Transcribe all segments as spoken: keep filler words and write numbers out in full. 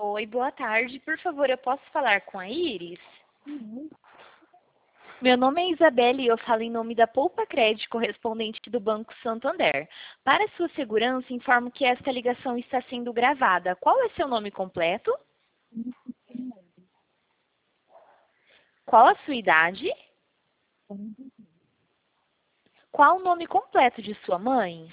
Oi, boa tarde. Por favor, eu posso falar com a Iris? Uhum. Meu nome é Isabelle e eu falo em nome da Poupa Cred, correspondente do Banco Santander. Para sua segurança, informo que esta ligação está sendo gravada. Qual é seu nome completo? Qual a sua idade? Qual o nome completo de sua mãe?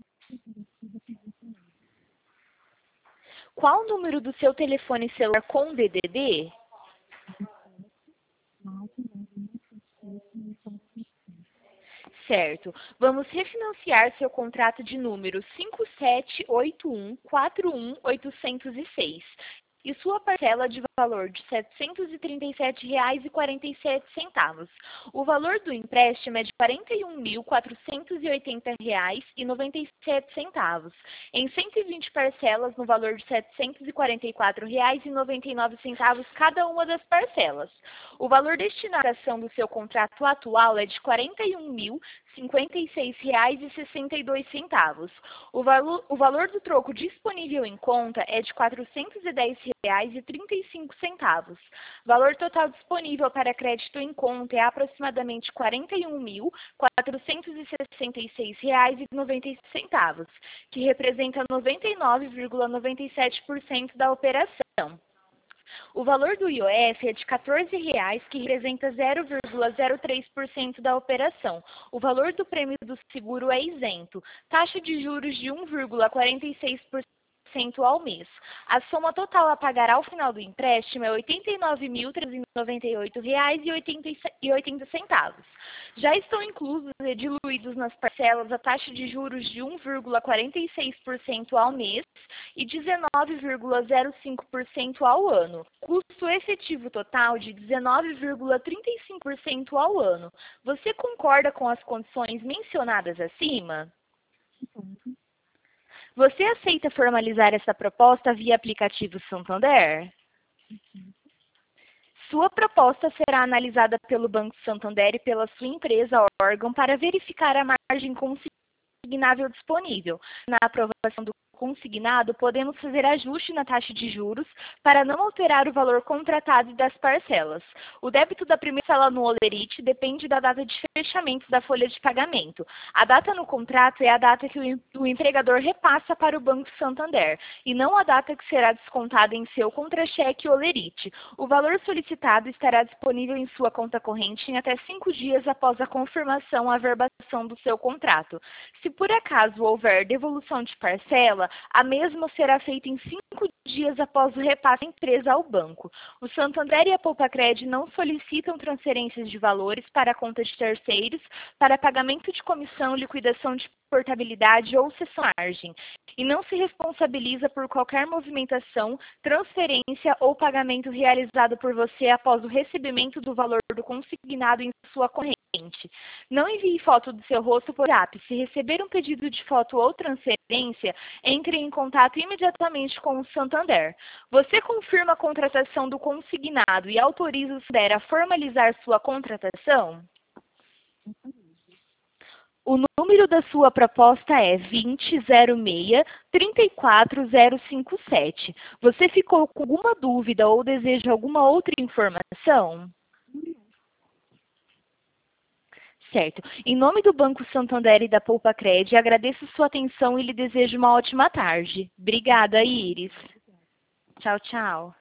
Qual o número do seu telefone celular com D D D? Certo. Vamos refinanciar seu contrato de número cinco sete oito um quatro um oito zero seis e sua parcela de valor de setecentos e trinta e sete reais e quarenta e sete centavos. O valor do empréstimo é de quarenta e um mil quatrocentos e oitenta reais e noventa e sete centavos, em cento e vinte parcelas no valor de setecentos e quarenta e quatro reais e noventa e nove centavos cada uma das parcelas. O valor destinado à ação do seu contrato atual é de quarenta e um mil cinquenta e seis reais e sessenta e dois centavos. O valor, o valor do troco disponível em conta é de quatrocentos e dez reais e trinta e cinco centavos. Valor total disponível para crédito em conta é aproximadamente quarenta e um mil quatrocentos e sessenta e seis reais e noventa centavos, que representa noventa e nove vírgula noventa e sete por cento da operação. O valor do I O F é de quatorze reais, que representa zero vírgula zero três por cento da operação. O valor do prêmio do seguro é isento. Taxa de juros de um vírgula quarenta e seis por cento ao mês. A soma total a pagar ao final do empréstimo é oitenta e nove mil trezentos e noventa e oito reais e oitenta centavos. Já estão inclusos e diluídos nas parcelas a taxa de juros de um vírgula quarenta e seis por cento ao mês e dezenove vírgula zero cinco por cento ao ano. Custo efetivo total de dezenove vírgula trinta e cinco por cento ao ano. Você concorda com as condições mencionadas acima? Você aceita formalizar essa proposta via aplicativo Santander? Sua proposta será analisada pelo Banco Santander e pela sua empresa órgão para verificar a margem consignável disponível. Na aprovação do consignado, podemos fazer ajuste na taxa de juros para não alterar o valor contratado das parcelas. O débito da primeira parcela no Olerite depende da data de fechamento da folha de pagamento. A data no contrato é a data que o empregador repassa para o Banco Santander, e não a data que será descontada em seu contra-cheque Olerite. O valor solicitado estará disponível em sua conta corrente em até cinco dias após a confirmação à averbação do seu contrato. Se por acaso houver devolução de parcela, a mesma será feita em cinco dias após o repasse da empresa ao banco. O Santander e a Poupa Cred não solicitam transferências de valores para a conta de terceiros para pagamento de comissão, liquidação de portabilidade ou cessão de margem, e não se responsabiliza por qualquer movimentação, transferência ou pagamento realizado por você após o recebimento do valor do consignado em sua corrente. Não envie foto do seu rosto por WhatsApp. Se receber um pedido de foto ou transferência, entre em contato imediatamente com o Santander. Você confirma a contratação do consignado e autoriza o Santander a formalizar sua contratação? O número da sua proposta é vinte zero seis, trinta e quatro zero cinquenta e sete. Você ficou com alguma dúvida ou deseja alguma outra informação? Certo. Em nome do Banco Santander e da Poupa Cred, agradeço sua atenção e lhe desejo uma ótima tarde. Obrigada, Iris. Tchau, tchau.